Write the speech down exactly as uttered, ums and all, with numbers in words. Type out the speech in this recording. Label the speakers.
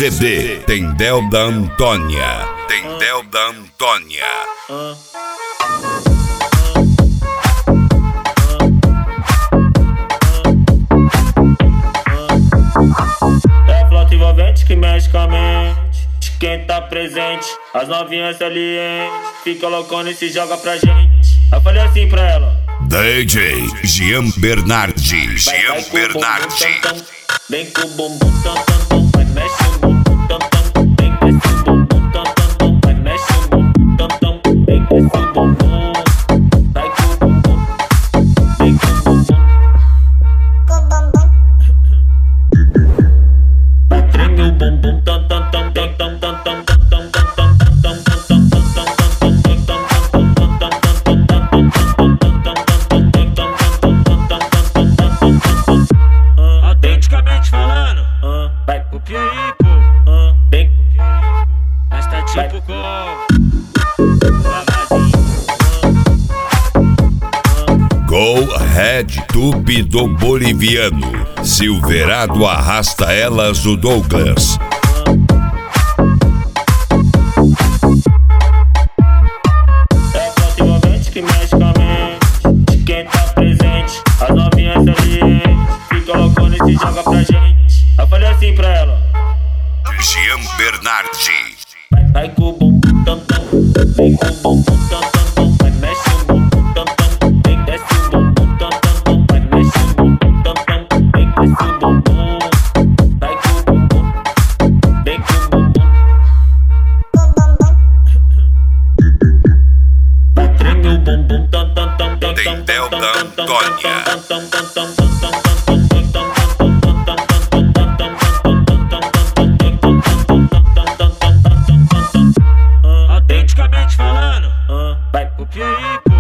Speaker 1: C D Tendel da Antônia. Tendel da Antônia.
Speaker 2: É a flauta envolvente que mexe com a mente de quem tá presente. As novinhas salientes fica loucona e se joga pra gente. Eu falei assim pra ela:
Speaker 1: D J Jean Bernardi. Jean Bernardi.
Speaker 2: Vem com o bumbum tam tam tam, vai mexe o bumbum tam tam. Vem desce o bumbum tam tam tam, vai mexe o bumbum tam tam. Vem desce o bumbum, vai com o bumbum, vem com o bumbum, com o bumbum. Vai treme o bumbum tam tam tam tam tam tam tam tam tam tam tam tam tam tam
Speaker 3: autenticamente falando,
Speaker 2: vai
Speaker 3: o Pierico,
Speaker 2: vem,
Speaker 3: mas tá tipo com
Speaker 1: Go Ahead Tube do boliviano. Silverado arrasta elas o Douglas.
Speaker 2: É a flauta envolvente que mexe com a mente de quem tá presente. As novinhas ali fica loucona e se joga pra gente. Eu falei assim pra ela:
Speaker 1: Jean Bernardi.
Speaker 2: Vai, vai com o bumbum tam tam, vem com o bumbum tam tam tam, vai mexe o bumbum tam tam, vem desce o bumbum tam tam tam, vai mexe o bumbum tam tam, vem desce o bumbum, vai com o bumbum, vem com o bumbum, vai treme o bumbum tam tam tam tam tam
Speaker 1: Tendel da Antônia.
Speaker 2: tam tam tam tam.
Speaker 3: autenticamente falando,
Speaker 2: Vai
Speaker 3: o Pierico.